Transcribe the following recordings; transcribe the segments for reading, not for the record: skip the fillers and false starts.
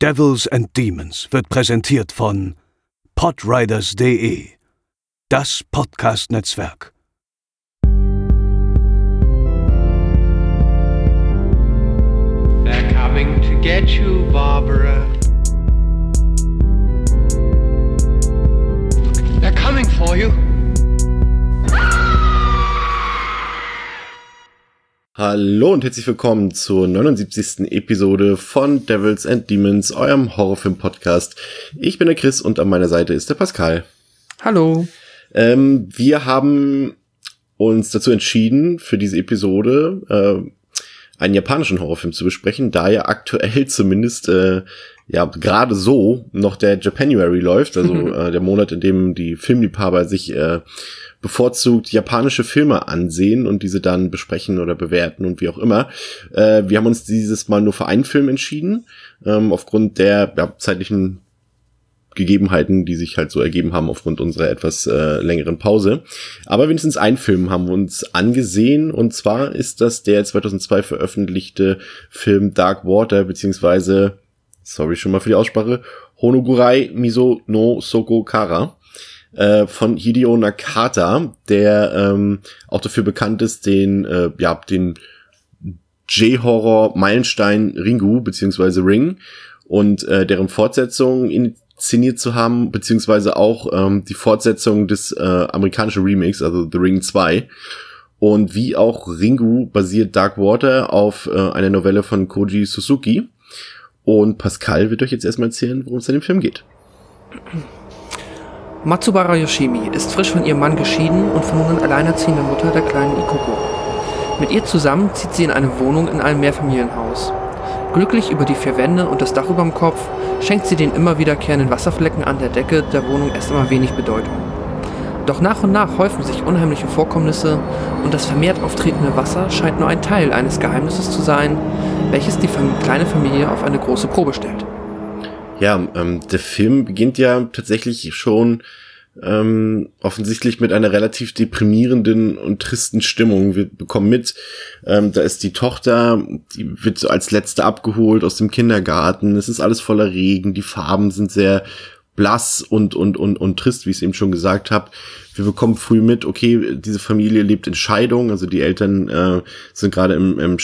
Devils and Demons wird präsentiert von podriders.de, das Podcast-Netzwerk. They're coming to get you, Barbara. They're coming for you. Hallo und herzlich willkommen zur 79. Episode von Devils and Demons, eurem Horrorfilm-Podcast. Ich bin der Chris und an meiner Seite ist der Pascal. Hallo. Wir haben uns dazu entschieden, für diese Episode einen japanischen Horrorfilm zu besprechen, da ja aktuell zumindest gerade so noch der Japanuary läuft, also der Monat, in dem die Filmliebhaber sich bevorzugt japanische Filme ansehen und diese dann besprechen oder bewerten und wie auch immer. Wir haben uns dieses Mal nur für einen Film entschieden, aufgrund der zeitlichen Gegebenheiten, die sich halt so ergeben haben aufgrund unserer etwas längeren Pause. Aber wenigstens einen Film haben wir uns angesehen, und zwar ist das der 2002 veröffentlichte Film Dark Water, beziehungsweise, sorry schon mal für die Aussprache, Honogurai Miso no Soko Kara von Hideo Nakata, der auch dafür bekannt ist, den J-Horror-Meilenstein Ringu, beziehungsweise Ring, und deren Fortsetzung inszeniert zu haben, beziehungsweise auch die Fortsetzung des amerikanischen Remakes, also The Ring 2. Und wie auch Ringu basiert Dark Water auf einer Novelle von Koji Suzuki. Und Pascal wird euch jetzt erstmal erzählen, worum es in dem Film geht. Matsubara Yoshimi ist frisch von ihrem Mann geschieden und von nun an alleinerziehende Mutter der kleinen Ikoko. Mit ihr zusammen zieht sie in eine Wohnung in einem Mehrfamilienhaus. Glücklich über die 4 Wände und das Dach überm Kopf, schenkt sie den immer wiederkehrenden Wasserflecken an der Decke der Wohnung erst einmal wenig Bedeutung. Doch nach und nach häufen sich unheimliche Vorkommnisse und das vermehrt auftretende Wasser scheint nur ein Teil eines Geheimnisses zu sein, welches die kleine Familie auf eine große Probe stellt. Ja, der Film beginnt ja tatsächlich schon offensichtlich mit einer relativ deprimierenden und tristen Stimmung. Wir bekommen mit, da ist die Tochter, die wird so als letzte abgeholt aus dem Kindergarten. Es ist alles voller Regen, die Farben sind sehr blass und trist, wie ich es eben schon gesagt habe. Wir bekommen früh mit, okay, diese Familie lebt in Scheidung, also die Eltern sind gerade im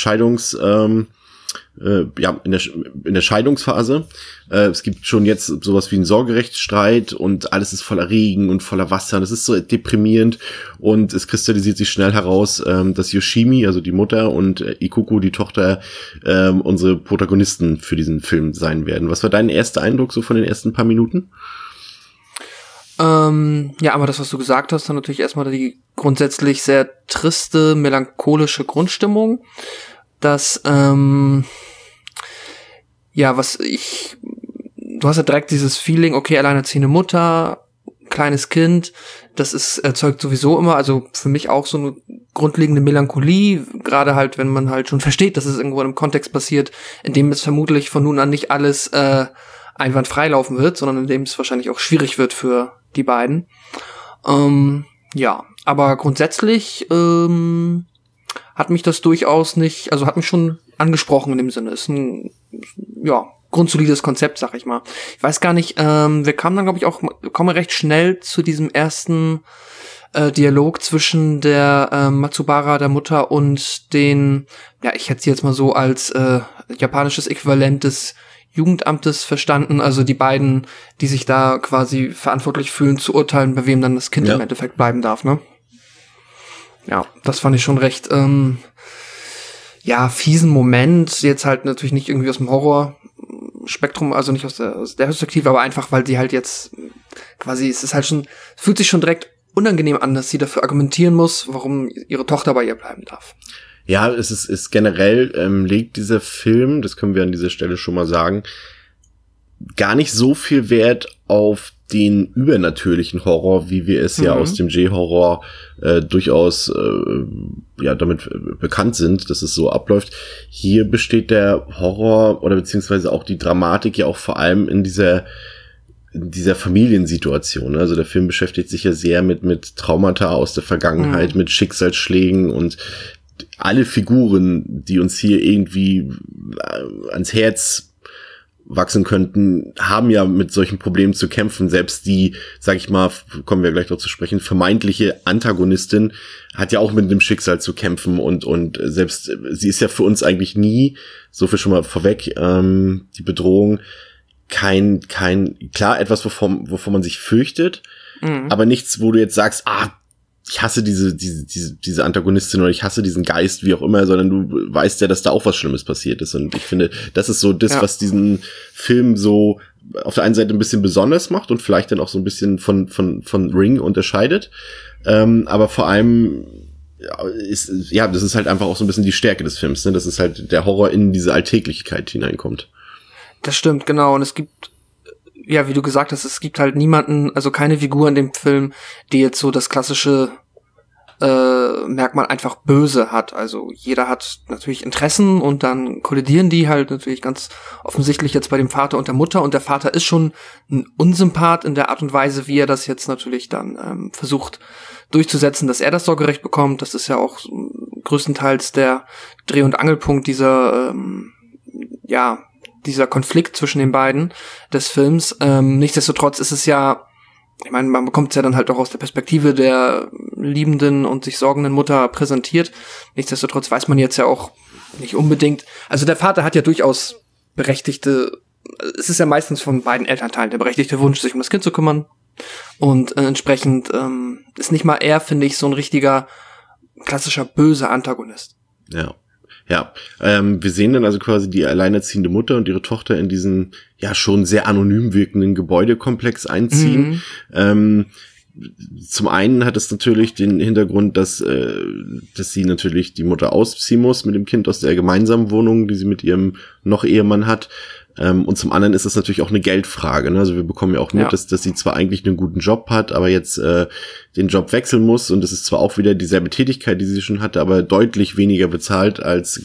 in der Scheidungsphase. Es gibt schon jetzt sowas wie einen Sorgerechtsstreit und alles ist voller Regen und voller Wasser. Das ist so deprimierend, und es kristallisiert sich schnell heraus, dass Yoshimi, also die Mutter, und Ikoko, die Tochter, unsere Protagonisten für diesen Film sein werden. Was war dein erster Eindruck so von den ersten paar Minuten? Aber das, was du gesagt hast, dann natürlich erstmal die grundsätzlich sehr triste, melancholische Grundstimmung. Das, du hast ja direkt dieses Feeling, okay, alleinerziehende Mutter, kleines Kind, das erzeugt sowieso immer, also für mich auch so eine grundlegende Melancholie, gerade halt, wenn man halt schon versteht, dass es irgendwo in einem Kontext passiert, in dem es vermutlich von nun an nicht alles einwandfrei laufen wird, sondern in dem es wahrscheinlich auch schwierig wird für die beiden. Aber grundsätzlich hat mich das durchaus nicht, also hat mich schon angesprochen in dem Sinne. Ist ein, grundsolides Konzept, sag ich mal. Ich weiß gar nicht, wir kommen recht schnell zu diesem ersten Dialog zwischen der Matsubara, der Mutter, und den, ich hätte sie jetzt mal so als japanisches Äquivalent des Jugendamtes verstanden, also die beiden, die sich da quasi verantwortlich fühlen, zu urteilen, bei wem dann das Kind im Endeffekt bleiben darf, ne? Ja, das fand ich schon recht, fiesen Moment. Jetzt halt natürlich nicht irgendwie aus dem Horrorspektrum, also nicht aus der Perspektive, aber einfach, weil die halt jetzt quasi, fühlt sich schon direkt unangenehm an, dass sie dafür argumentieren muss, warum ihre Tochter bei ihr bleiben darf. Ja, es ist generell, legt dieser Film, das können wir an dieser Stelle schon mal sagen, gar nicht so viel Wert auf den übernatürlichen Horror, wie wir es ja aus dem J-Horror durchaus damit bekannt sind, dass es so abläuft. Hier besteht der Horror oder beziehungsweise auch die Dramatik ja auch vor allem in dieser Familiensituation. Also der Film beschäftigt sich ja sehr mit Traumata aus der Vergangenheit, mit Schicksalsschlägen, und alle Figuren, die uns hier irgendwie ans Herz wachsen könnten, haben ja mit solchen Problemen zu kämpfen. Selbst die, sag ich mal, kommen wir gleich noch zu sprechen, vermeintliche Antagonistin hat ja auch mit dem Schicksal zu kämpfen und selbst sie ist ja für uns eigentlich nie, so viel schon mal vorweg, die Bedrohung klar, etwas, wovor man sich fürchtet, aber nichts, wo du jetzt sagst, ich hasse diese Antagonistin oder ich hasse diesen Geist, wie auch immer, sondern du weißt ja, dass da auch was Schlimmes passiert ist. Und ich finde, das ist so das, was diesen Film so auf der einen Seite ein bisschen besonders macht und vielleicht dann auch so ein bisschen von Ring unterscheidet. Aber vor allem, das ist halt einfach auch so ein bisschen die Stärke des Films, ne? Dass es halt der Horror in diese Alltäglichkeit hineinkommt. Das stimmt, genau. Und es gibt, ja, wie du gesagt hast, es gibt halt niemanden, also keine Figur in dem Film, die jetzt so das klassische Merkmal einfach böse hat. Also jeder hat natürlich Interessen und dann kollidieren die halt natürlich ganz offensichtlich jetzt bei dem Vater und der Mutter. Und der Vater ist schon ein Unsympath in der Art und Weise, wie er das jetzt natürlich dann versucht durchzusetzen, dass er das Sorgerecht bekommt. Das ist ja auch größtenteils der Dreh- und Angelpunkt dieser Konflikt zwischen den beiden des Films. Nichtsdestotrotz ist es ja, ich meine, man bekommt es ja dann halt auch aus der Perspektive der liebenden und sich sorgenden Mutter präsentiert. Nichtsdestotrotz weiß man jetzt ja auch nicht unbedingt, also der Vater hat ja durchaus es ist ja meistens von beiden Elternteilen der berechtigte Wunsch, sich um das Kind zu kümmern. Und entsprechend ist nicht mal er, finde ich, so ein richtiger klassischer böser Antagonist. Ja. Ja, wir sehen dann also quasi die alleinerziehende Mutter und ihre Tochter in diesen ja schon sehr anonym wirkenden Gebäudekomplex einziehen. Zum einen hat es natürlich den Hintergrund, dass sie natürlich die Mutter ausziehen muss mit dem Kind aus der gemeinsamen Wohnung, die sie mit ihrem noch Ehemann hat. Und zum anderen ist es natürlich auch eine Geldfrage, ne? Also wir bekommen ja auch mit, dass sie zwar eigentlich einen guten Job hat, aber jetzt den Job wechseln muss und es ist zwar auch wieder dieselbe Tätigkeit, die sie schon hatte, aber deutlich geringer bezahlt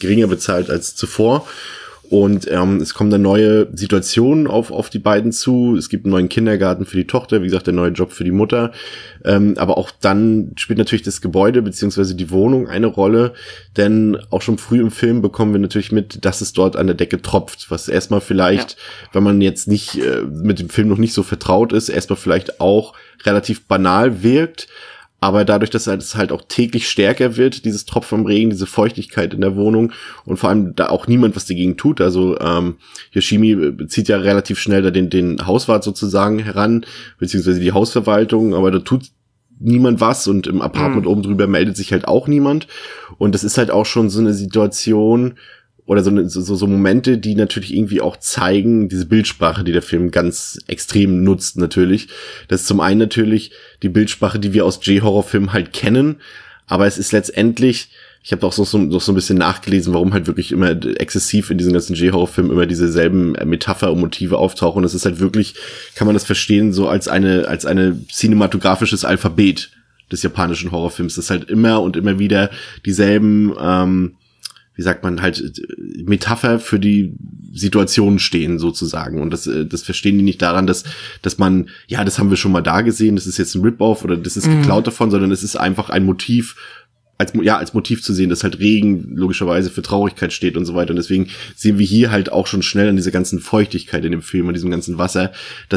als zuvor. Und es kommen dann neue Situationen auf die beiden zu. Es gibt einen neuen Kindergarten für die Tochter, wie gesagt, der neue Job für die Mutter. Aber auch dann spielt natürlich das Gebäude beziehungsweise die Wohnung eine Rolle, denn auch schon früh im Film bekommen wir natürlich mit, dass es dort an der Decke tropft, was erstmal vielleicht, wenn man jetzt nicht mit dem Film noch nicht so vertraut ist, erstmal vielleicht auch relativ banal wirkt. Aber dadurch, dass es halt auch täglich stärker wird, dieses Tropfen am Regen, diese Feuchtigkeit in der Wohnung und vor allem da auch niemand was dagegen tut. Also Yoshimi zieht ja relativ schnell da den Hauswart sozusagen heran, beziehungsweise die Hausverwaltung, aber da tut niemand was und im Apartment oben drüber meldet sich halt auch niemand. Und das ist halt auch schon so eine Situation oder so Momente, die natürlich irgendwie auch zeigen, diese Bildsprache, die der Film ganz extrem nutzt natürlich. Das ist zum einen natürlich die Bildsprache, die wir aus J-Horror-Filmen halt kennen, aber es ist letztendlich, ich habe auch so ein bisschen nachgelesen, warum halt wirklich immer exzessiv in diesen ganzen J-Horror-Filmen immer dieselben Metapher und Motive auftauchen. Und es ist halt wirklich, kann man das verstehen, so als eine cinematografisches Alphabet des japanischen Horrorfilms. Das ist halt immer und immer wieder dieselben wie sagt man, halt Metapher für die Situation stehen sozusagen. Und das verstehen die nicht daran, dass man, ja, das haben wir schon mal da gesehen, das ist jetzt ein Rip-Off oder das ist geklaut davon, sondern es ist einfach ein Motiv, als Motiv zu sehen, dass halt Regen logischerweise für Traurigkeit steht und so weiter. Und deswegen sehen wir hier halt auch schon schnell an dieser ganzen Feuchtigkeit in dem Film, an diesem ganzen Wasser,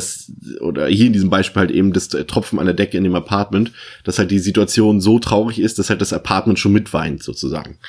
oder hier in diesem Beispiel halt eben das Tropfen an der Decke in dem Apartment, dass halt die Situation so traurig ist, dass halt das Apartment schon mitweint sozusagen.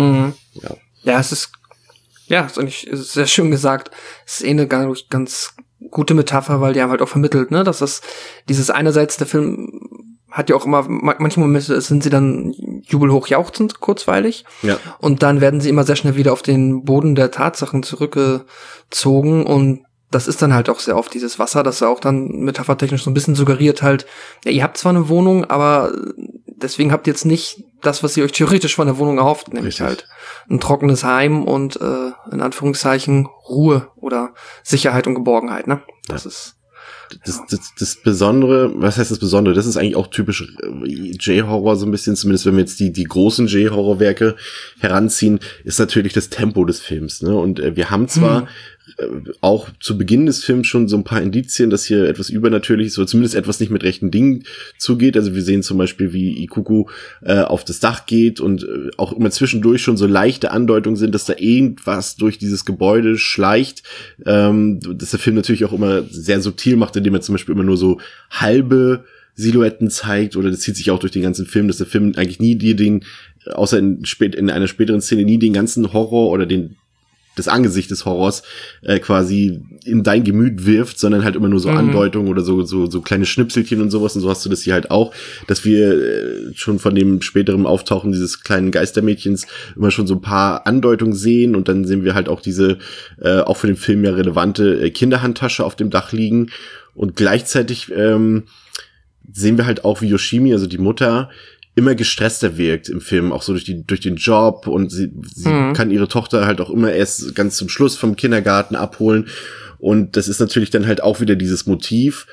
Ja, es ist eigentlich sehr schön gesagt. Es ist eine ganz gute Metapher, weil die haben halt auch vermittelt, ne, dass dieses einerseits der Film hat ja auch immer, manche Momente sind sie dann jubelhoch jauchzend, kurzweilig. Ja. Und dann werden sie immer sehr schnell wieder auf den Boden der Tatsachen zurückgezogen. Und das ist dann halt auch sehr oft dieses Wasser, das ja auch dann metaphertechnisch so ein bisschen suggeriert halt, ja, ihr habt zwar eine Wohnung, aber deswegen habt ihr jetzt nicht das, was ihr euch theoretisch von der Wohnung erhofft, nämlich halt ein trockenes Heim und in Anführungszeichen Ruhe oder Sicherheit und Geborgenheit, ne? Das ist das Besondere, was heißt das Besondere? Das ist eigentlich auch typisch J-Horror so ein bisschen, zumindest wenn wir jetzt die großen J-Horror-Werke heranziehen, ist natürlich das Tempo des Films, ne? Und wir haben zwar auch zu Beginn des Films schon so ein paar Indizien, dass hier etwas Übernatürliches oder zumindest etwas nicht mit rechten Dingen zugeht. Also wir sehen zum Beispiel, wie Ikuku auf das Dach geht und auch immer zwischendurch schon so leichte Andeutungen sind, dass da irgendwas durch dieses Gebäude schleicht. Dass der Film natürlich auch immer sehr subtil macht, indem er zum Beispiel immer nur so halbe Silhouetten zeigt, oder das zieht sich auch durch den ganzen Film, dass der Film eigentlich nie außer in einer späteren Szene nie den ganzen Horror oder das Angesicht des Horrors quasi in dein Gemüt wirft, sondern halt immer nur so Andeutungen oder so kleine Schnipselchen und sowas. Und so hast du das hier halt auch, dass wir schon von dem späteren Auftauchen dieses kleinen Geistermädchens immer schon so ein paar Andeutungen sehen, und dann sehen wir halt auch diese auch für den Film ja relevante Kinderhandtasche auf dem Dach liegen, und gleichzeitig sehen wir halt auch, wie Yoshimi, also die Mutter, immer gestresster wirkt im Film, auch so durch den Job, und sie kann ihre Tochter halt auch immer erst ganz zum Schluss vom Kindergarten abholen, und das ist natürlich dann halt auch wieder dieses Motiv,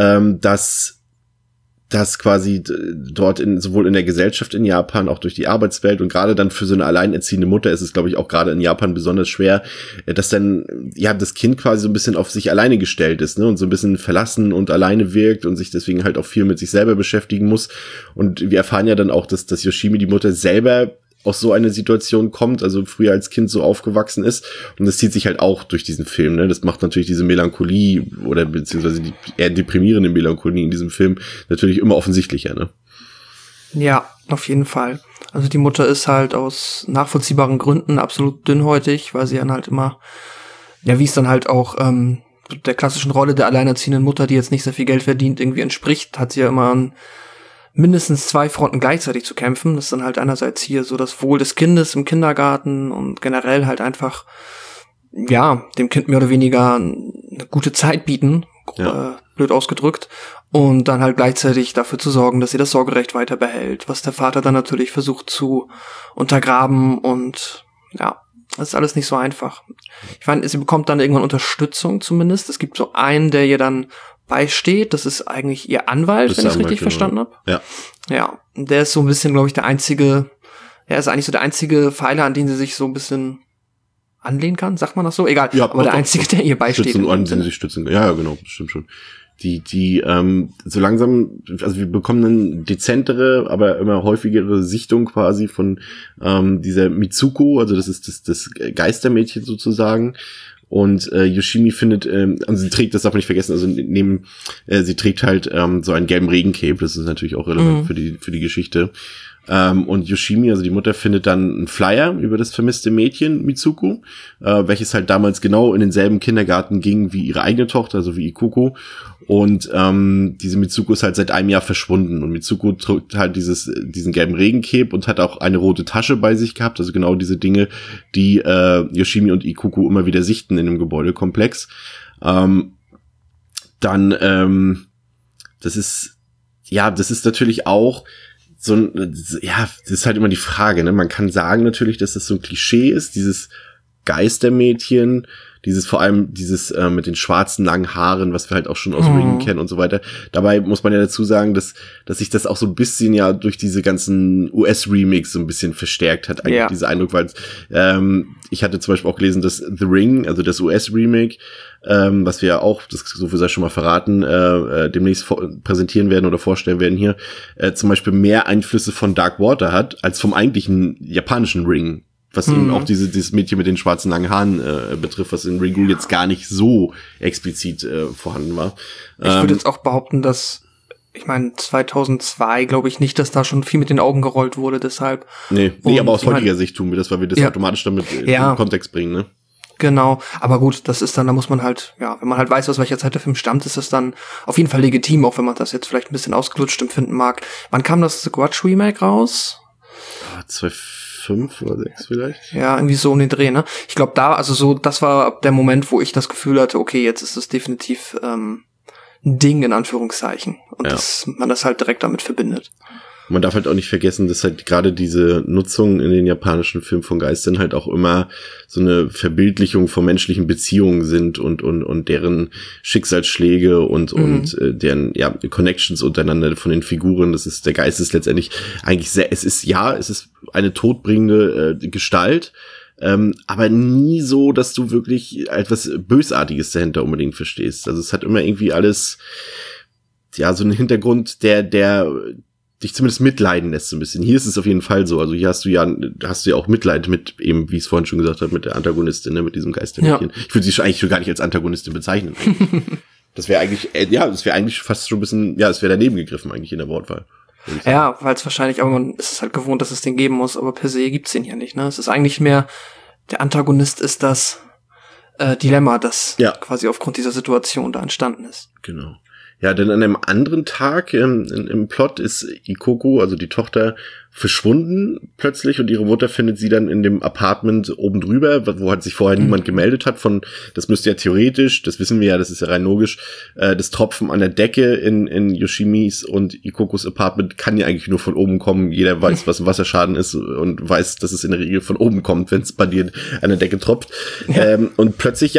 dass quasi dort sowohl in der Gesellschaft in Japan, auch durch die Arbeitswelt, und gerade dann für so eine alleinerziehende Mutter ist es, glaube ich, auch gerade in Japan besonders schwer, dass dann das Kind quasi so ein bisschen auf sich alleine gestellt ist, ne, und so ein bisschen verlassen und alleine wirkt und sich deswegen halt auch viel mit sich selber beschäftigen muss. Und wir erfahren ja dann auch, dass Yoshimi, die Mutter, selber aus so einer Situation kommt, also früher als Kind so aufgewachsen ist, und das zieht sich halt auch durch diesen Film, ne? Das macht natürlich diese Melancholie oder beziehungsweise die eher deprimierende Melancholie in diesem Film natürlich immer offensichtlicher, ne? Ja, auf jeden Fall. Also die Mutter ist halt aus nachvollziehbaren Gründen absolut dünnhäutig, weil sie dann halt immer, ja, wie es dann halt auch der klassischen Rolle der alleinerziehenden Mutter, die jetzt nicht sehr viel Geld verdient, irgendwie entspricht, hat sie ja immer mindestens 2 Fronten gleichzeitig zu kämpfen. Das ist dann halt einerseits hier so das Wohl des Kindes im Kindergarten und generell halt einfach, ja, dem Kind mehr oder weniger eine gute Zeit bieten, blöd ausgedrückt, und dann halt gleichzeitig dafür zu sorgen, dass sie das Sorgerecht weiter behält, was der Vater dann natürlich versucht zu untergraben, und ja, das ist alles nicht so einfach. Ich meine, sie bekommt dann irgendwann Unterstützung zumindest. Es gibt so einen, der ihr dann beisteht. Das ist eigentlich ihr Anwalt, wenn ich es richtig verstanden habe. Ja. Ja, der ist so ein bisschen, glaube ich, der einzige Pfeiler, an den sie sich so ein bisschen anlehnen kann. Sagt man das so? Egal. Ja, aber der einzige, der ihr beisteht. An den sie sich stützen kann. Ja, genau, das stimmt schon. Die so langsam, also wir bekommen eine dezentere, aber immer häufigere Sichtung quasi von dieser Mitsuko, also das ist das Geistermädchen sozusagen. Und Yoshimi findet, also sie trägt, das darf man nicht vergessen, also sie trägt halt so einen gelben Regencape, das ist natürlich auch relevant für die Geschichte. Und Yoshimi, also die Mutter, findet dann einen Flyer über das vermisste Mädchen Mitsuko, welches halt damals genau in denselben Kindergarten ging wie ihre eigene Tochter, also wie Ikuko. Und diese Mitsuko ist halt seit einem Jahr verschwunden. Und Mitsuko trägt halt diesen gelben Regencape und hat auch eine rote Tasche bei sich gehabt. Also genau diese Dinge, die Yoshimi und Ikuko immer wieder sichten in dem Gebäudekomplex. Das ist natürlich auch das ist halt immer die Frage, ne? Man kann sagen natürlich, dass das so ein Klischee ist, dieses Geistermädchen, vor allem dieses mit den schwarzen langen Haaren, was wir halt auch schon aus Ring kennen und so weiter. Dabei muss man ja dazu sagen, dass sich das auch so ein bisschen ja durch diese ganzen US-Remakes so ein bisschen verstärkt hat, eigentlich dieser Eindruck, weil ich hatte zum Beispiel auch gelesen, dass The Ring, also das US-Remake, was wir ja auch, das so viel sei schon mal verraten, demnächst präsentieren werden oder vorstellen werden hier, zum Beispiel mehr Einflüsse von Dark Water hat, als vom eigentlichen japanischen Ring. Was eben auch dieses Mädchen mit den schwarzen langen Haaren betrifft, was in Ringu jetzt gar nicht so explizit vorhanden war. Ich würde jetzt auch behaupten, dass, ich meine, 2002 glaube ich nicht, dass da schon viel mit den Augen gerollt wurde, deshalb. Nee, aber aus heutiger Sicht tun wir das, weil wir das automatisch damit in den Kontext bringen, ne? Genau, aber gut, das ist dann, da muss man halt, wenn man halt weiß, aus welcher Zeit der Film stammt, ist das dann auf jeden Fall legitim, auch wenn man das jetzt vielleicht ein bisschen ausgelutscht empfinden mag. Wann kam das The Grudge Remake raus? 2005 oder 2006 vielleicht? Ja, irgendwie so um den Dreh, ne? Ich glaube das war der Moment, wo ich das Gefühl hatte, okay, jetzt ist es definitiv ein Ding, in Anführungszeichen. Und dass man das halt direkt damit verbindet. Man darf halt auch nicht vergessen, dass halt gerade diese Nutzung in den japanischen Filmen von Geistern halt auch immer so eine Verbildlichung von menschlichen Beziehungen sind und deren Schicksalsschläge und deren Connections untereinander von den Figuren. Der Geist ist letztendlich eigentlich es ist eine todbringende Gestalt, aber nie so, dass du wirklich etwas Bösartiges dahinter unbedingt verstehst. Also es hat immer irgendwie alles, ja, so einen Hintergrund, der dich zumindest mitleiden lässt so ein bisschen. Hier ist es auf jeden Fall so. Also hier hast du ja auch Mitleid mit eben, wie ich es vorhin schon gesagt habe, mit der Antagonistin, ne, mit diesem Geistermädchen. Ja. Ich würde sie eigentlich schon gar nicht als Antagonistin bezeichnen. Das wäre eigentlich fast schon ein bisschen, ja, es wäre daneben gegriffen eigentlich in der Wortwahl. Ja, weil es wahrscheinlich, aber man ist es halt gewohnt, dass es den geben muss, aber per se gibt's den ja nicht, ne? Es ist eigentlich mehr, der Antagonist ist das Dilemma, das quasi aufgrund dieser Situation da entstanden ist. Genau. Ja, denn an einem anderen Tag im Plot ist Ikoko, also die Tochter, verschwunden plötzlich und ihre Mutter findet sie dann in dem Apartment oben drüber, wo halt sich vorher niemand gemeldet hat. Das müsste ja theoretisch, das wissen wir ja, das ist ja rein logisch, das Tropfen an der Decke in Yoshimis und Ikokos Apartment kann ja eigentlich nur von oben kommen. Jeder weiß, was ein Wasserschaden ist und weiß, dass es in der Regel von oben kommt, wenn es bei dir an der Decke tropft. Ja. Und plötzlich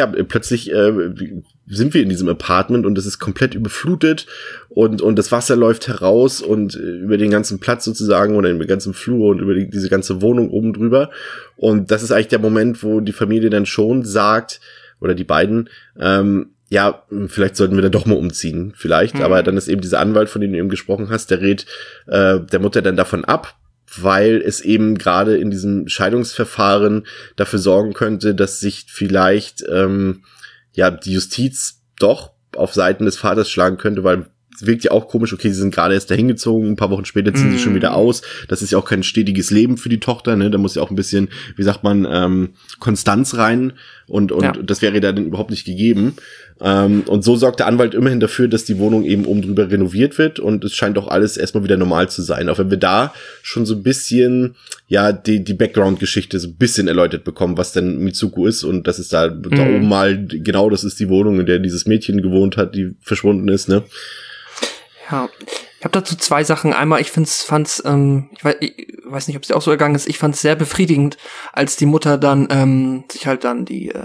sind wir in diesem Apartment und es ist komplett überflutet und das Wasser läuft heraus und über den ganzen Platz sozusagen oder den ganzen Flur und über diese ganze Wohnung oben drüber. Und das ist eigentlich der Moment, wo die Familie dann schon sagt, oder die beiden, ja, vielleicht sollten wir da doch mal umziehen, vielleicht. Aber dann ist eben dieser Anwalt, von dem du eben gesprochen hast, der rät der Mutter dann davon ab, weil es eben gerade in diesem Scheidungsverfahren dafür sorgen könnte, dass sich vielleicht die Justiz doch auf Seiten des Vaters schlagen könnte, weil es wirkt ja auch komisch, okay, sie sind gerade erst dahin gezogen, ein paar Wochen später ziehen sie schon wieder aus. Das ist ja auch kein stetiges Leben für die Tochter, ne? Da muss ja auch ein bisschen, wie sagt man, Konstanz rein und das wäre da dann überhaupt nicht gegeben. Und so sorgt der Anwalt immerhin dafür, dass die Wohnung eben oben drüber renoviert wird und es scheint auch alles erstmal wieder normal zu sein. Auch wenn wir da schon so ein bisschen, ja, die Background-Geschichte so ein bisschen erläutert bekommen, was denn Mitsuko ist und dass es da oben mal, genau, das ist die Wohnung, in der dieses Mädchen gewohnt hat, die verschwunden ist, ne? Ja, ich habe dazu zwei Sachen. Einmal, ich fand's, ich weiß nicht, ob es dir auch so ergangen ist, ich fand's sehr befriedigend, als die Mutter dann sich halt dann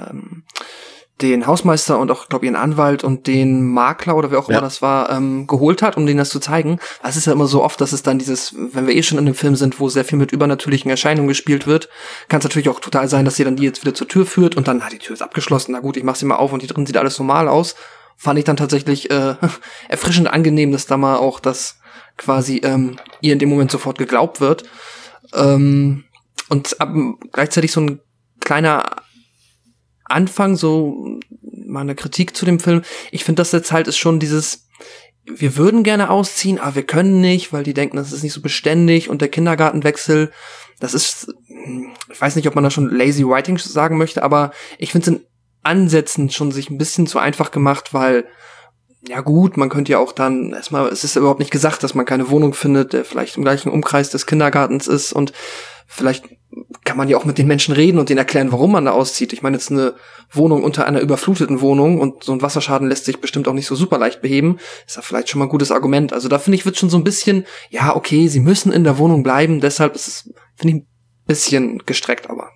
den Hausmeister und auch, glaube ich, ihren Anwalt und den Makler oder wer auch immer das war, geholt hat, um denen das zu zeigen. Es ist ja immer so oft, dass es dann wenn wir schon in einem Film sind, wo sehr viel mit übernatürlichen Erscheinungen gespielt wird, kann es natürlich auch total sein, dass sie dann die jetzt wieder zur Tür führt und dann, die Tür ist abgeschlossen, na gut, ich mach sie mal auf und hier drin sieht alles normal aus. Fand ich dann tatsächlich erfrischend angenehm, dass da mal auch das quasi ihr in dem Moment sofort geglaubt wird. Und gleichzeitig so ein kleiner Anfang, so mal eine Kritik zu dem Film. Ich finde, das jetzt halt ist schon dieses, wir würden gerne ausziehen, aber wir können nicht, weil die denken, das ist nicht so beständig und der Kindergartenwechsel, das ist, ich weiß nicht, ob man da schon lazy writing sagen möchte, aber ich finde es in Ansätzen schon sich ein bisschen zu einfach gemacht, weil, ja gut, man könnte ja auch dann erstmal, es ist überhaupt nicht gesagt, dass man keine Wohnung findet, der vielleicht im gleichen Umkreis des Kindergartens ist und vielleicht kann man ja auch mit den Menschen reden und denen erklären, warum man da auszieht. Ich meine, jetzt eine Wohnung unter einer überfluteten Wohnung und so ein Wasserschaden lässt sich bestimmt auch nicht so super leicht beheben, ist ja vielleicht schon mal ein gutes Argument. Also da finde ich, wird schon so ein bisschen, ja okay, sie müssen in der Wohnung bleiben, deshalb ist es, finde ich, ein bisschen gestreckt, aber.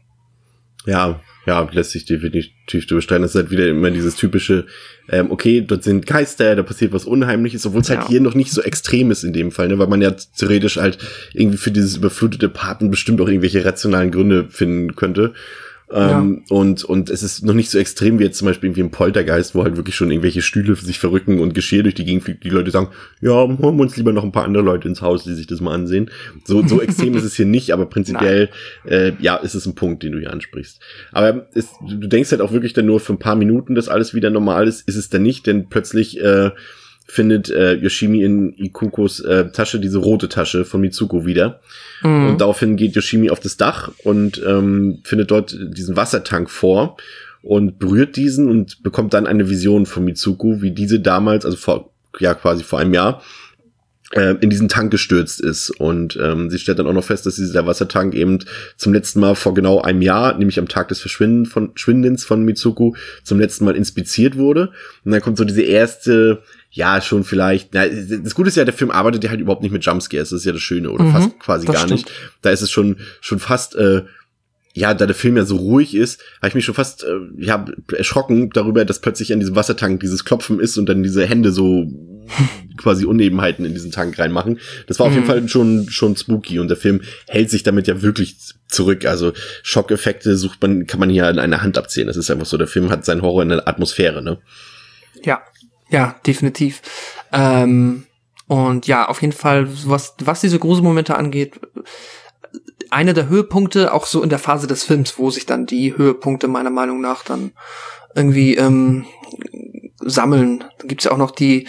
Ja, lässt sich definitiv bestreiten. Das ist halt wieder immer dieses typische, okay, dort sind Geister, da passiert was Unheimliches, obwohl es halt hier noch nicht so extrem ist in dem Fall, ne, weil man ja theoretisch halt irgendwie für dieses überflutete Paten bestimmt auch irgendwelche rationalen Gründe finden könnte. Und es ist noch nicht so extrem wie jetzt zum Beispiel irgendwie im Poltergeist, wo halt wirklich schon irgendwelche Stühle sich verrücken und Geschirr durch die Gegend fliegt, die Leute sagen, ja, holen wir uns lieber noch ein paar andere Leute ins Haus, die sich das mal ansehen. So extrem ist es hier nicht, aber prinzipiell, ist es ein Punkt, den du hier ansprichst. Aber du denkst halt auch wirklich dann nur für ein paar Minuten, dass alles wieder normal ist es dann nicht, denn plötzlich findet Yoshimi in Ikokos Tasche diese rote Tasche von Mitsuko wieder. Und daraufhin geht Yoshimi auf das Dach und findet dort diesen Wassertank vor und berührt diesen und bekommt dann eine Vision von Mitsuko, wie diese damals, also quasi vor einem Jahr, in diesen Tank gestürzt ist. Und sie stellt dann auch noch fest, dass dieser Wassertank eben zum letzten Mal vor genau einem Jahr, nämlich am Tag des Verschwindens von Mitsuko, zum letzten Mal inspiziert wurde. Und dann kommt so diese erste, ja, schon vielleicht, das Gute ist ja, der Film arbeitet ja halt überhaupt nicht mit Jumpscares, das ist ja das Schöne, oder fast quasi gar stimmt. Nicht. Da ist es schon fast, da der Film ja so ruhig ist, habe ich mich schon fast erschrocken darüber, dass plötzlich an diesem Wassertank dieses Klopfen ist und dann diese Hände so quasi Unebenheiten in diesen Tank reinmachen. Das war auf jeden Fall schon spooky und der Film hält sich damit ja wirklich zurück. Also Schockeffekte kann man hier an einer Hand abzählen. Das ist einfach so, der Film hat seinen Horror in der Atmosphäre, ne? Ja, definitiv. Und ja, auf jeden Fall, was diese Gruselmomente angeht, einer der Höhepunkte, auch so in der Phase des Films, wo sich dann die Höhepunkte meiner Meinung nach dann irgendwie sammeln. Da gibt's ja auch noch diese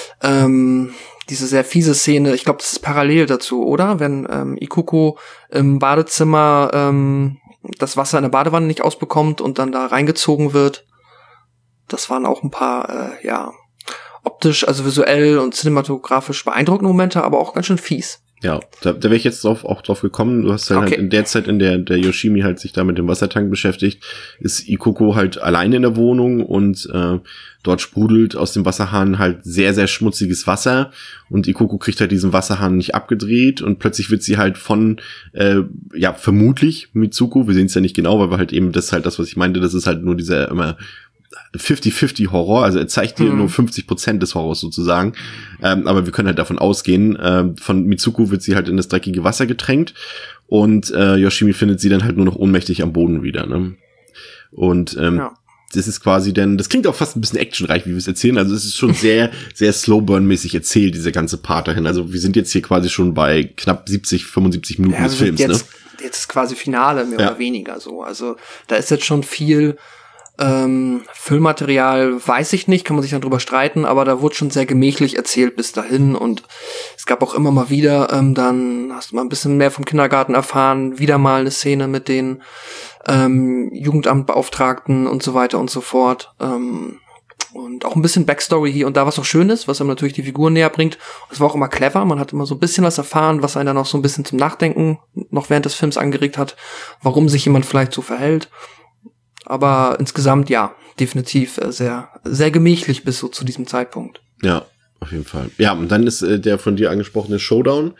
sehr fiese Szene, ich glaube, das ist parallel dazu, oder? Wenn Ikuko im Badezimmer das Wasser in der Badewanne nicht ausbekommt und dann da reingezogen wird. Das waren auch ein paar, optisch, also visuell und cinematografisch beeindruckende Momente, aber auch ganz schön fies. Ja, da wäre ich jetzt auch drauf gekommen. Du hast halt in der Zeit, in der Yoshimi halt sich da mit dem Wassertank beschäftigt, ist Ikoko halt alleine in der Wohnung und dort sprudelt aus dem Wasserhahn halt sehr, sehr schmutziges Wasser und Ikoko kriegt halt diesen Wasserhahn nicht abgedreht und plötzlich wird sie halt von, vermutlich Mitsuko, wir sehen es ja nicht genau, weil wir halt eben, das ist halt das, was ich meinte, das ist halt nur dieser immer 50-50 Horror, also er zeigt dir nur 50% des Horrors sozusagen, aber wir können halt davon ausgehen, von Mitsuko wird sie halt in das dreckige Wasser getränkt und Yoshimi findet sie dann halt nur noch ohnmächtig am Boden wieder, ne? Und das ist quasi das klingt auch fast ein bisschen actionreich, wie wir es erzählen, also es ist schon sehr, sehr Slowburn-mäßig erzählt, diese ganze Part dahin, also wir sind jetzt hier quasi schon bei knapp 75 Minuten des Films, jetzt ist quasi Finale, mehr oder weniger so, also da ist jetzt schon viel Füllmaterial, weiß ich nicht, kann man sich dann drüber streiten, aber da wurde schon sehr gemächlich erzählt bis dahin und es gab auch immer mal wieder, dann hast du mal ein bisschen mehr vom Kindergarten erfahren, wieder mal eine Szene mit den Jugendamtbeauftragten und so weiter und so fort und auch ein bisschen Backstory hier und da, was auch schön ist, was einem natürlich die Figuren näher bringt. Es war auch immer clever, man hat immer so ein bisschen was erfahren, was einen dann auch so ein bisschen zum Nachdenken noch während des Films angeregt hat, warum sich jemand vielleicht so verhält. Aber insgesamt, ja, definitiv sehr, sehr gemächlich bis so zu diesem Zeitpunkt. Ja, auf jeden Fall. Ja, und dann ist der von dir angesprochene Showdown.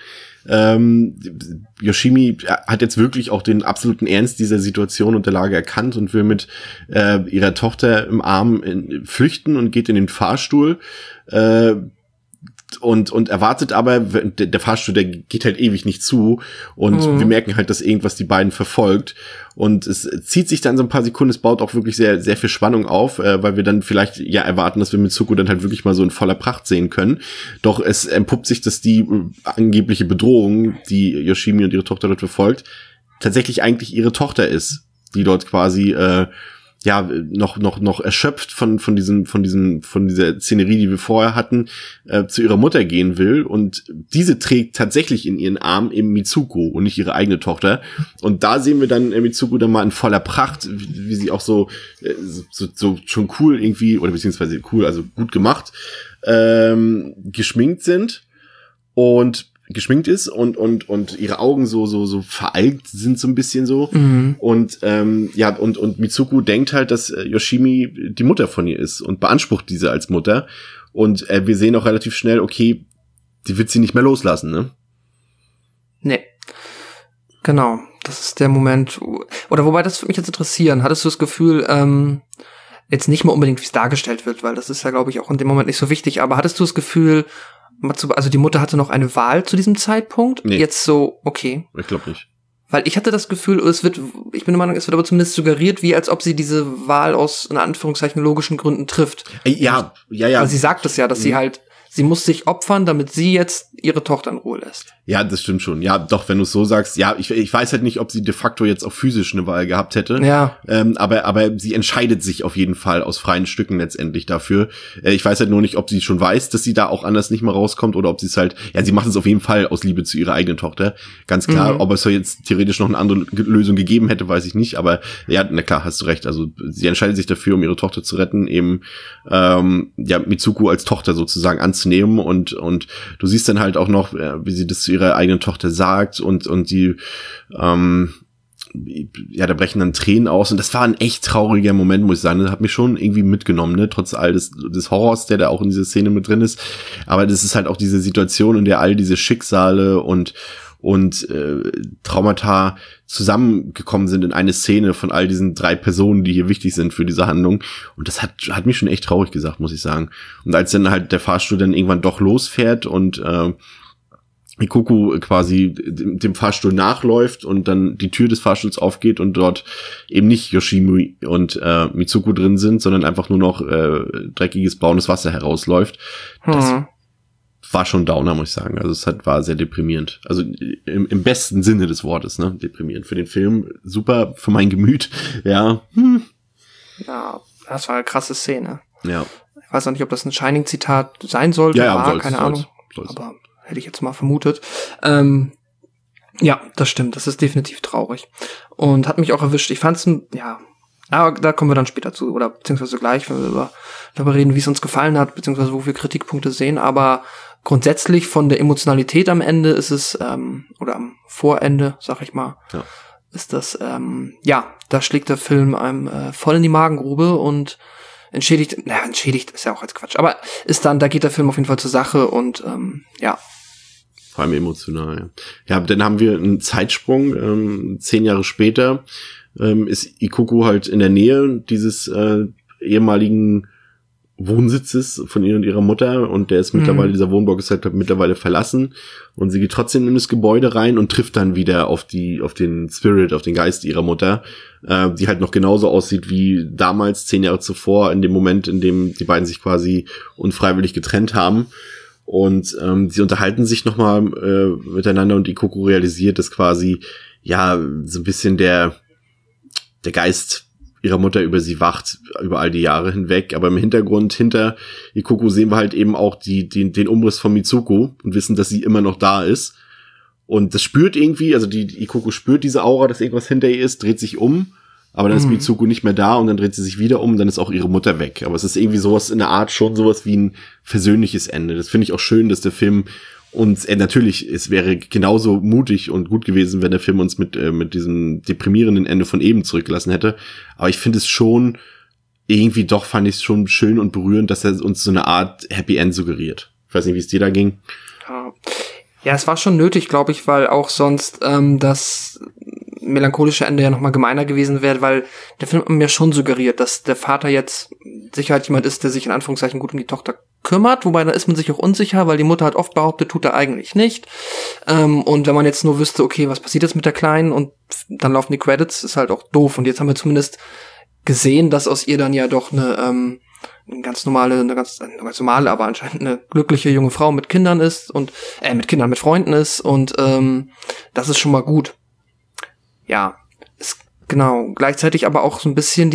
Yoshimi hat jetzt wirklich auch den absoluten Ernst dieser Situation und der Lage erkannt und will mit ihrer Tochter im Arm flüchten und geht in den Fahrstuhl. Und erwartet aber, der Fahrstuhl, der geht halt ewig nicht zu und wir merken halt, dass irgendwas die beiden verfolgt und es zieht sich dann so ein paar Sekunden, es baut auch wirklich sehr, sehr viel Spannung auf, weil wir dann vielleicht erwarten, dass wir Mitsuko dann halt wirklich mal so in voller Pracht sehen können, doch es entpuppt sich, dass die angebliche Bedrohung, die Yoshimi und ihre Tochter dort verfolgt, tatsächlich eigentlich ihre Tochter ist, die dort quasi noch erschöpft von dieser Szenerie, die wir vorher hatten, zu ihrer Mutter gehen will und diese trägt tatsächlich in ihren Arm eben Mitsuko und nicht ihre eigene Tochter und da sehen wir dann Mitsuko dann mal in voller Pracht, wie sie auch so schon cool irgendwie, oder beziehungsweise cool, also gut gemacht, geschminkt ist und ihre Augen so veralkt sind so ein bisschen so. Und und Mitsuko denkt halt, dass Yoshimi die Mutter von ihr ist und beansprucht diese als Mutter. Und wir sehen auch relativ schnell, okay, die wird sie nicht mehr loslassen, ne? Nee. Genau. Das ist der Moment. Oder wobei, das würde mich jetzt interessieren. Hattest du das Gefühl, jetzt nicht mal unbedingt, wie es dargestellt wird, weil das ist ja, glaube ich, auch in dem Moment nicht so wichtig, aber hattest du das Gefühl, also die Mutter hatte noch eine Wahl zu diesem Zeitpunkt? Nee. Jetzt so, okay. Ich glaube nicht. Weil ich hatte das Gefühl, ich bin der Meinung, es wird aber zumindest suggeriert, wie als ob sie diese Wahl aus, in Anführungszeichen, logischen Gründen trifft. Ja. Weil sie sagt es ja, dass sie muss sich opfern, damit sie jetzt ihre Tochter in Ruhe lässt. Ja, das stimmt schon. Ja, doch, wenn du es so sagst. Ja, ich weiß halt nicht, ob sie de facto jetzt auch physisch eine Wahl gehabt hätte. Ja. Aber sie entscheidet sich auf jeden Fall aus freien Stücken letztendlich dafür. Ich weiß halt nur nicht, ob sie schon weiß, dass sie da auch anders nicht mehr rauskommt oder ob sie es halt, sie macht es auf jeden Fall aus Liebe zu ihrer eigenen Tochter. Ganz klar. Ob es so jetzt theoretisch noch eine andere Lösung gegeben hätte, weiß ich nicht. Aber ja, na klar, hast du recht. Also sie entscheidet sich dafür, um ihre Tochter zu retten, eben Mitsuko als Tochter sozusagen anzunehmen und du siehst dann halt auch noch, wie sie das zu ihrer eigenen Tochter sagt und die da brechen dann Tränen aus und das war ein echt trauriger Moment, muss ich sagen. Das hat mich schon irgendwie mitgenommen, ne, trotz all des Horrors, der da auch in dieser Szene mit drin ist. Aber das ist halt auch diese Situation, in der all diese Schicksale und und Traumata zusammengekommen sind in eine Szene von all diesen 3 Personen, die hier wichtig sind für diese Handlung. Und das hat mich schon echt traurig gesagt, muss ich sagen. Und als dann halt der Fahrstuhl dann irgendwann doch losfährt und Ikoku quasi dem Fahrstuhl nachläuft und dann die Tür des Fahrstuhls aufgeht und dort eben nicht Yoshimi und Mitsuko drin sind, sondern einfach nur noch dreckiges braunes Wasser herausläuft. Das war schon Downer, muss ich sagen. Also es war sehr deprimierend. Also im besten Sinne des Wortes, ne? Deprimierend. Für den Film super, für mein Gemüt. Ja. Ja, das war eine krasse Szene. Ja. Ich weiß auch nicht, ob das ein Shining-Zitat sein sollte. Ja, keine Ahnung. Aber hätte ich jetzt mal vermutet. Ja, das stimmt. Das ist definitiv traurig. Und hat mich auch erwischt. Ich fand's, aber da kommen wir dann später zu. Oder beziehungsweise gleich, wenn wir darüber reden, wie es uns gefallen hat, beziehungsweise wo wir Kritikpunkte sehen. Aber grundsätzlich von der Emotionalität am Ende ist es, oder am Vorende, sag ich mal, ist das, da schlägt der Film einem voll in die Magengrube und entschädigt ist ja auch als Quatsch. Aber da geht der Film auf jeden Fall zur Sache und Vor allem emotional. Ja, dann haben wir einen Zeitsprung. 10 Jahre später ist Ikoku halt in der Nähe dieses ehemaligen Wohnsitzes von ihr und ihrer Mutter und der ist mittlerweile, dieser Wohnblock ist halt mittlerweile verlassen und sie geht trotzdem in das Gebäude rein und trifft dann wieder auf den Spirit, auf den Geist ihrer Mutter, die halt noch genauso aussieht wie damals, 10 Jahre zuvor, in dem Moment, in dem die beiden sich quasi unfreiwillig getrennt haben. Und sie unterhalten sich nochmal miteinander und Ikoku realisiert, dass quasi, so ein bisschen der Geist ihrer Mutter über sie wacht, über all die Jahre hinweg. Aber im Hintergrund, hinter Ikoku sehen wir halt eben auch den Umriss von Mitsuko und wissen, dass sie immer noch da ist. Und das spürt irgendwie, also die Ikoku spürt diese Aura, dass irgendwas hinter ihr ist, dreht sich um. Aber dann ist Mitsuko nicht mehr da und dann dreht sie sich wieder um und dann ist auch ihre Mutter weg. Aber es ist irgendwie sowas in der Art schon sowas wie ein versöhnliches Ende. Das finde ich auch schön, dass der Film uns, natürlich, es wäre genauso mutig und gut gewesen, wenn der Film uns mit diesem deprimierenden Ende von eben zurückgelassen hätte. Aber ich finde es schon, irgendwie doch fand ich es schon schön und berührend, dass er uns so eine Art Happy End suggeriert. Ich weiß nicht, wie es dir da ging. Ja, es war schon nötig, glaube ich, weil auch sonst das melancholische Ende ja nochmal gemeiner gewesen wäre, weil der Film mir schon suggeriert, dass der Vater jetzt sicher halt jemand ist, der sich in Anführungszeichen gut um die Tochter kümmert, wobei da ist man sich auch unsicher, weil die Mutter hat oft behauptet, tut er eigentlich nicht. Und wenn man jetzt nur wüsste, okay, was passiert jetzt mit der Kleinen und dann laufen die Credits, ist halt auch doof. Und jetzt haben wir zumindest gesehen, dass aus ihr dann ja doch eine ganz normale, aber anscheinend eine glückliche junge Frau mit Kindern ist und mit Freunden ist und das ist schon mal gut. Ja, ist genau. Gleichzeitig aber auch so ein bisschen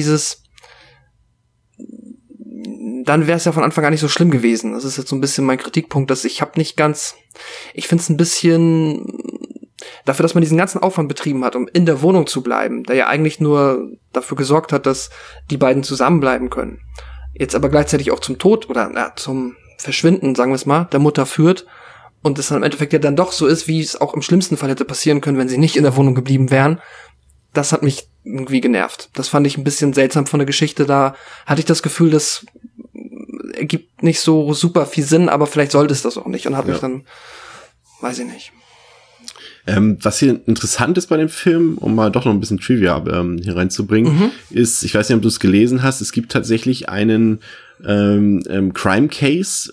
dann wäre es ja von Anfang an nicht so schlimm gewesen. Das ist jetzt so ein bisschen mein Kritikpunkt, dass ich finde es ein bisschen dafür, dass man diesen ganzen Aufwand betrieben hat, um in der Wohnung zu bleiben, der ja eigentlich nur dafür gesorgt hat, dass die beiden zusammenbleiben können. Jetzt aber gleichzeitig auch zum Tod oder zum Verschwinden, sagen wir es mal, der Mutter führt und es dann im Endeffekt ja dann doch so ist, wie es auch im schlimmsten Fall hätte passieren können, wenn sie nicht in der Wohnung geblieben wären. Das hat mich irgendwie genervt. Das fand ich ein bisschen seltsam von der Geschichte. Da hatte ich das Gefühl, das ergibt nicht so super viel Sinn, aber vielleicht sollte es das auch nicht und hat mich dann, weiß ich nicht. Was hier interessant ist bei dem Film, um mal doch noch ein bisschen Trivia hier reinzubringen, ist, ich weiß nicht, ob du es gelesen hast, es gibt tatsächlich einen Crime Case,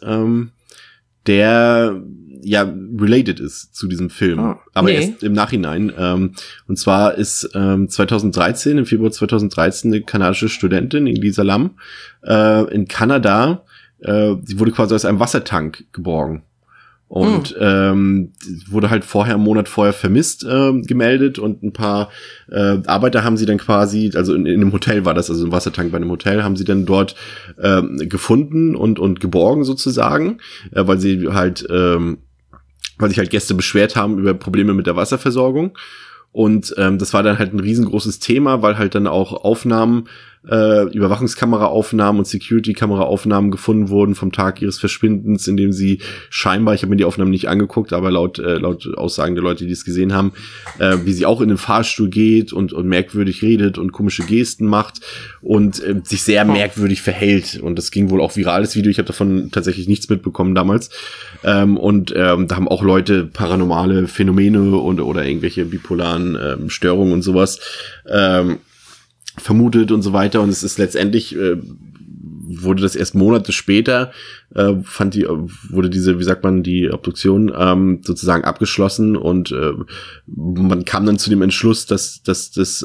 der related ist zu diesem Film, aber erst im Nachhinein. Und zwar ist im Februar 2013 eine kanadische Studentin, Elisa Lam, in Kanada, die wurde quasi aus einem Wassertank geborgen. Und wurde halt einen Monat vorher vermisst gemeldet und ein paar Arbeiter haben sie dann quasi, also in einem Hotel war das, also im Wassertank bei einem Hotel, haben sie dann dort gefunden und geborgen sozusagen, weil sich halt Gäste beschwert haben über Probleme mit der Wasserversorgung. Und das war dann halt ein riesengroßes Thema, weil halt dann auch Aufnahmen Überwachungskameraaufnahmen und Security-Kameraaufnahmen gefunden wurden vom Tag ihres Verschwindens, in dem sie scheinbar, ich habe mir die Aufnahmen nicht angeguckt, aber laut Aussagen der Leute, die es gesehen haben, wie sie auch in den Fahrstuhl geht und merkwürdig redet und komische Gesten macht und sich sehr merkwürdig verhält. Und das ging wohl auch viral, das Video. Ich habe davon tatsächlich nichts mitbekommen damals. Da haben auch Leute paranormale Phänomene oder irgendwelche bipolaren Störungen und sowas vermutet und so weiter. Und es ist letztendlich wurde das erst Monate später wurde diese, wie sagt man, die Obduktion sozusagen abgeschlossen und man kam dann zu dem Entschluss, dass das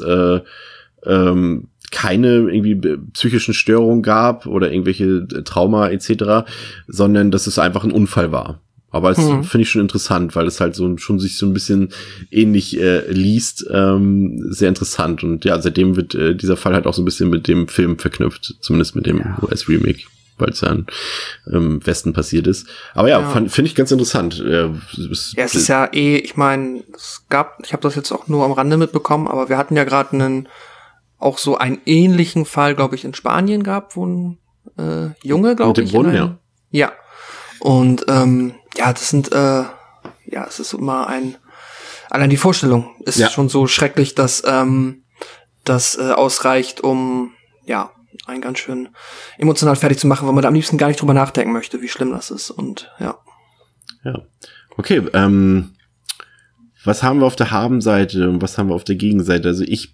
keine irgendwie psychischen Störungen gab oder irgendwelche Trauma etc., sondern dass es einfach ein Unfall war. Aber es finde ich schon interessant, weil es halt schon sich so ein bisschen ähnlich liest. Sehr interessant. Und ja, seitdem wird dieser Fall halt auch so ein bisschen mit dem Film verknüpft. Zumindest mit dem US-Remake, weil es ja im Westen passiert ist. Aber ja. Finde ich ganz interessant. Es ist ja ich meine, ich habe das jetzt auch nur am Rande mitbekommen, aber wir hatten ja gerade auch so einen ähnlichen Fall, glaube ich, in Spanien gab, wo ein Junge, glaube ich. Mit dem Brunnen, ja. Und das sind es ist immer allein die Vorstellung ist schon so schrecklich, dass das ausreicht, um einen ganz schön emotional fertig zu machen, weil man da am liebsten gar nicht drüber nachdenken möchte, wie schlimm das ist. Und ja. Okay, was haben wir auf der Habenseite und was haben wir auf der Gegenseite? Also ich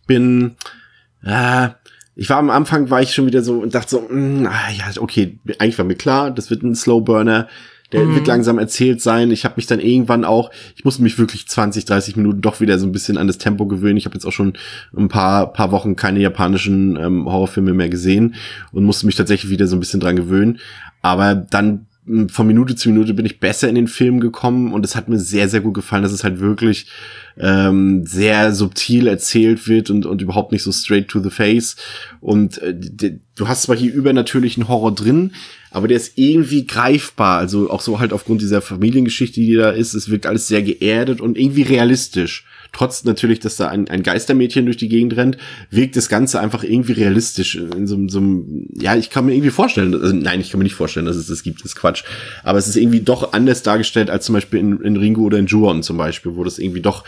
war am Anfang, war ich schon wieder so und dachte so, okay, eigentlich war mir klar, das wird ein Slowburner, der wird langsam erzählt sein. Ich habe mich dann irgendwann ich musste mich wirklich 20, 30 Minuten doch wieder so ein bisschen an das Tempo gewöhnen. Ich habe jetzt auch schon ein paar Wochen keine japanischen Horrorfilme mehr gesehen und musste mich tatsächlich wieder so ein bisschen dran gewöhnen. Aber dann von Minute zu Minute bin ich besser in den Film gekommen und es hat mir sehr, sehr gut gefallen, dass es halt wirklich sehr subtil erzählt wird und überhaupt nicht so straight to the face. Und du hast zwar hier übernatürlichen Horror drin, aber der ist irgendwie greifbar, also auch so halt aufgrund dieser Familiengeschichte, die da ist. Es wirkt alles sehr geerdet und irgendwie realistisch. Trotz natürlich, dass da ein Geistermädchen durch die Gegend rennt, wirkt das Ganze einfach irgendwie realistisch. In so einem, ich kann mir irgendwie vorstellen, also nein, ich kann mir nicht vorstellen, dass es das gibt, das ist Quatsch. Aber es ist irgendwie doch anders dargestellt als zum Beispiel in Ringu oder in Ju-On zum Beispiel, wo das irgendwie doch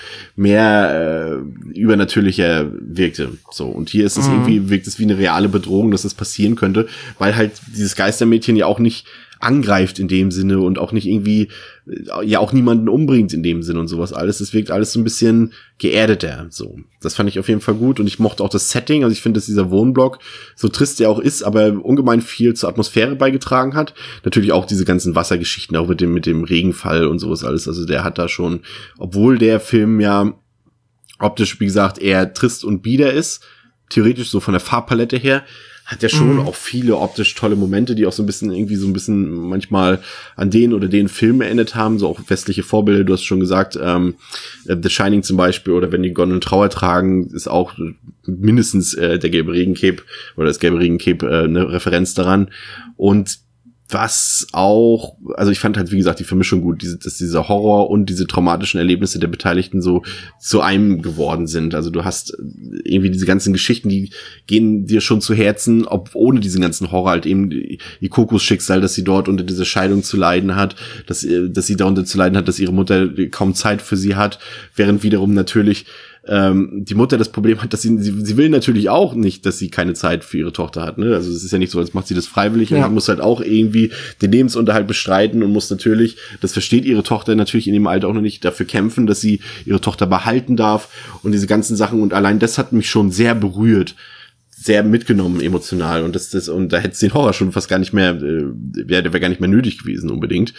mehr übernatürlicher wirkte. So, und hier ist es wirkt es wie eine reale Bedrohung, dass das passieren könnte, weil halt dieses Geistermädchen ja auch nicht angreift in dem Sinne und auch nicht irgendwie auch niemanden umbringt in dem Sinne und sowas alles. Es wirkt alles so ein bisschen geerdeter. So, das fand ich auf jeden Fall gut und ich mochte auch das Setting. Also ich finde, dass dieser Wohnblock, so trist der auch ist, aber ungemein viel zur Atmosphäre beigetragen hat. Natürlich auch diese ganzen Wassergeschichten, auch mit dem Regenfall und sowas alles. Also der hat da schon, obwohl der Film ja optisch, wie gesagt, eher trist und bieder ist, theoretisch so von der Farbpalette her, hat ja schon auch viele optisch tolle Momente, die auch so ein bisschen manchmal an den oder den Film erinnert haben, so auch westliche Vorbilder, du hast schon gesagt, The Shining zum Beispiel, oder wenn die Gondeln Trauer tragen, ist auch mindestens der gelbe Regencape oder das gelbe Regencape eine Referenz daran. Und was auch, also ich fand halt, wie gesagt, die Vermischung gut, dass dieser Horror und diese traumatischen Erlebnisse der Beteiligten so zu einem geworden sind. Also du hast irgendwie diese ganzen Geschichten, die gehen dir schon zu Herzen, ohne diesen ganzen Horror, halt eben Ikokos Schicksal, dass sie dort unter dieser Scheidung zu leiden hat, dass sie darunter zu leiden hat, dass ihre Mutter kaum Zeit für sie hat, während wiederum natürlich die Mutter das Problem hat, dass sie will natürlich auch nicht, dass sie keine Zeit für ihre Tochter hat, ne? Also es ist ja nicht so, als macht sie das freiwillig und muss halt auch irgendwie den Lebensunterhalt bestreiten und muss natürlich, das versteht ihre Tochter natürlich in dem Alter auch noch nicht, dafür kämpfen, dass sie ihre Tochter behalten darf und diese ganzen Sachen, und allein das hat mich schon sehr berührt, sehr mitgenommen emotional, und und da hätte es den Horror schon fast gar nicht mehr, der wäre gar nicht mehr nötig gewesen unbedingt.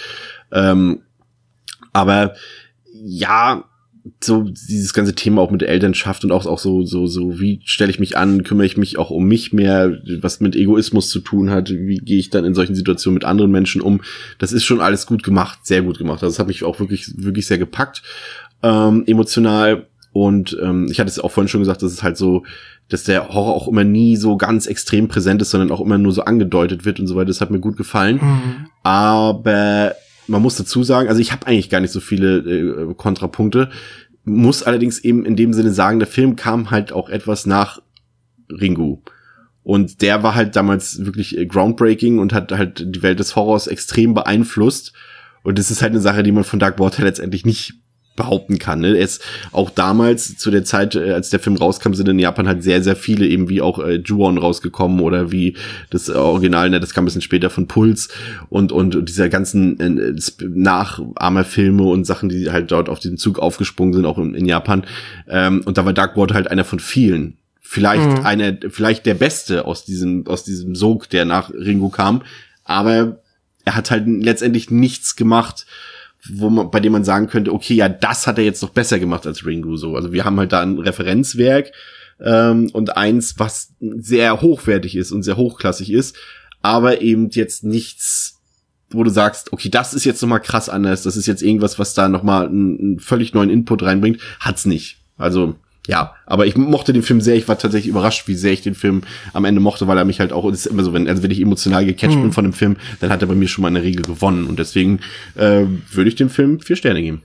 Aber ja, so dieses ganze Thema auch mit der Elternschaft und auch so wie stelle ich mich an, kümmere ich mich auch um mich mehr, was mit Egoismus zu tun hat, wie gehe ich dann in solchen Situationen mit anderen Menschen um, das ist schon alles gut gemacht, sehr gut gemacht, also das hat mich auch wirklich sehr gepackt, emotional, und ich hatte es auch vorhin schon gesagt, dass es halt so, dass der Horror auch immer nie so ganz extrem präsent ist, sondern auch immer nur so angedeutet wird und so weiter, das hat mir gut gefallen, aber man muss dazu sagen, also ich habe eigentlich gar nicht so viele Kontrapunkte, muss allerdings eben in dem Sinne sagen, der Film kam halt auch etwas nach Ringu. Und der war halt damals wirklich groundbreaking und hat halt die Welt des Horrors extrem beeinflusst. Und das ist halt eine Sache, die man von Dark Water letztendlich nicht behaupten kann. Ne? Er ist auch damals, zu der Zeit, als der Film rauskam, sind in Japan halt sehr, sehr viele, eben wie auch Ju-On rausgekommen oder wie das Original, ne, das kam ein bisschen später von Puls und dieser ganzen Nachahmerfilme und Sachen, die halt dort auf diesen Zug aufgesprungen sind, auch in Japan. Und da war Dark Water halt einer von vielen. Vielleicht der Beste aus diesem Sog, der nach Ringo kam. Aber er hat halt letztendlich nichts gemacht, bei dem man sagen könnte, okay, ja, das hat er jetzt noch besser gemacht als Ringo so. Also wir haben halt da ein Referenzwerk und eins, was sehr hochwertig ist und sehr hochklassig ist, aber eben jetzt nichts, wo du sagst, okay, das ist jetzt nochmal krass anders, das ist jetzt irgendwas, was da nochmal einen völlig neuen Input reinbringt, hat's nicht. Also ja, aber ich mochte den Film sehr. Ich war tatsächlich überrascht, wie sehr ich den Film am Ende mochte, weil er mich halt auch, das ist immer so, wenn ich emotional gecatcht bin von dem Film, dann hat er bei mir schon mal in der Regel gewonnen. Und deswegen würde ich dem Film 4 Sterne geben.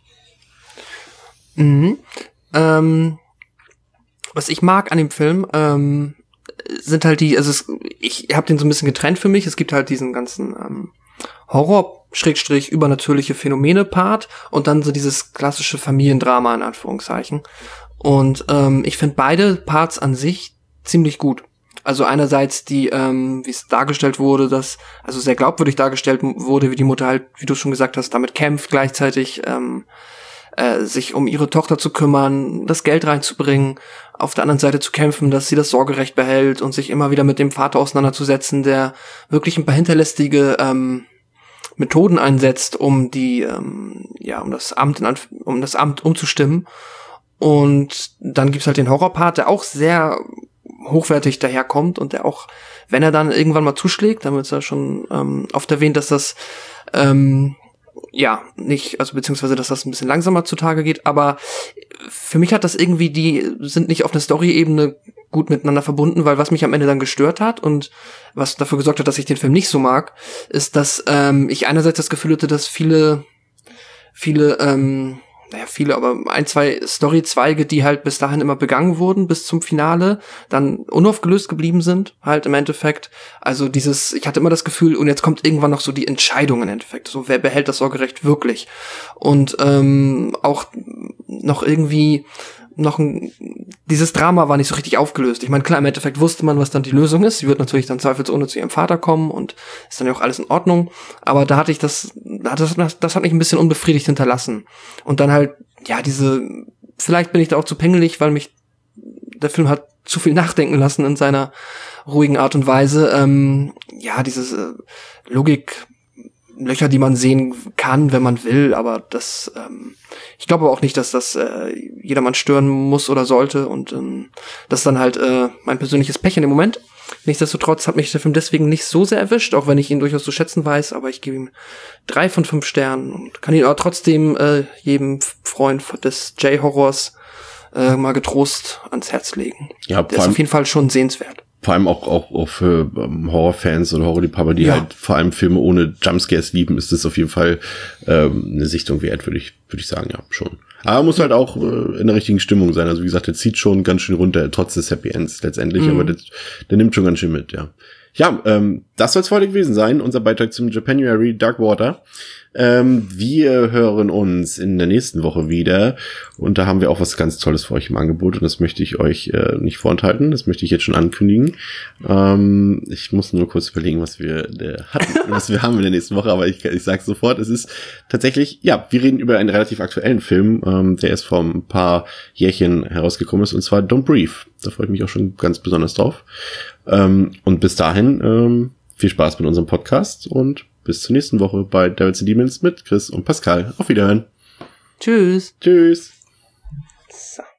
Was ich mag an dem Film, sind halt ich habe den so ein bisschen getrennt für mich. Es gibt halt diesen ganzen Horror-übernatürliche Phänomene-Part und dann so dieses klassische Familiendrama in Anführungszeichen. Und ich finde beide Parts an sich ziemlich gut. Also einerseits die, wie es dargestellt wurde, also sehr glaubwürdig dargestellt wurde, wie die Mutter halt, wie du schon gesagt hast, damit kämpft, gleichzeitig sich um ihre Tochter zu kümmern, das Geld reinzubringen, auf der anderen Seite zu kämpfen, dass sie das Sorgerecht behält und sich immer wieder mit dem Vater auseinanderzusetzen, der wirklich ein paar hinterlistige Methoden einsetzt, um das Amt umzustimmen. Und dann gibt's halt den Horrorpart, der auch sehr hochwertig daherkommt und der auch, wenn er dann irgendwann mal zuschlägt, damit ist ja schon oft erwähnt, dass das beziehungsweise dass das ein bisschen langsamer zutage geht, aber für mich hat das irgendwie, die sind nicht auf einer Story-Ebene gut miteinander verbunden, weil was mich am Ende dann gestört hat und was dafür gesorgt hat, dass ich den Film nicht so mag, ist, dass ich einerseits das Gefühl hatte, dass viele, aber 1-2 Storyzweige, die halt bis dahin immer begangen wurden, bis zum Finale, dann unaufgelöst geblieben sind, halt im Endeffekt. Also ich hatte immer das Gefühl, und jetzt kommt irgendwann noch so die Entscheidung im Endeffekt. So, wer behält das Sorgerecht wirklich? Und auch noch irgendwie dieses Drama war nicht so richtig aufgelöst. Ich meine, klar, im Endeffekt wusste man, was dann die Lösung ist. Sie wird natürlich dann zweifelsohne zu ihrem Vater kommen und ist dann ja auch alles in Ordnung. Aber da hatte ich das hat mich ein bisschen unbefriedigt hinterlassen. Und dann halt, vielleicht bin ich da auch zu pingelig, weil mich der Film hat zu viel nachdenken lassen in seiner ruhigen Art und Weise. Diese Logiklöcher, die man sehen kann, wenn man will, aber ich glaube auch nicht, dass das jedermann stören muss oder sollte und das ist dann halt mein persönliches Pech in dem Moment. Nichtsdestotrotz hat mich der Film deswegen nicht so sehr erwischt, auch wenn ich ihn durchaus zu schätzen weiß, aber ich gebe ihm 3 von 5 Sternen und kann ihn aber trotzdem jedem Freund des J-Horrors mal getrost ans Herz legen. Ja, der ist auf jeden Fall schon sehenswert. Vor allem auch für Horrorfans oder Horrorliebhaber, die halt vor allem Filme ohne Jumpscares lieben, ist das auf jeden Fall eine Sichtung wert, würde ich sagen, ja, schon. Aber muss halt auch in der richtigen Stimmung sein. Also wie gesagt, der zieht schon ganz schön runter, trotz des Happy Ends letztendlich, aber der nimmt schon ganz schön mit, ja. Ja, das soll es heute gewesen sein, unser Beitrag zum Japanuary Dark Water. Wir hören uns in der nächsten Woche wieder und da haben wir auch was ganz Tolles für euch im Angebot und das möchte ich euch nicht vorenthalten, das möchte ich jetzt schon ankündigen. Ich muss nur kurz überlegen, was wir haben in der nächsten Woche, aber ich sage sofort, es ist tatsächlich, wir reden über einen relativ aktuellen Film, der erst vor ein paar Jährchen herausgekommen ist und zwar Don't Breathe. Da freue ich mich auch schon ganz besonders drauf. Und bis dahin viel Spaß mit unserem Podcast und bis zur nächsten Woche bei Devils and Demons mit Chris und Pascal. Auf Wiederhören. Tschüss. Tschüss. So.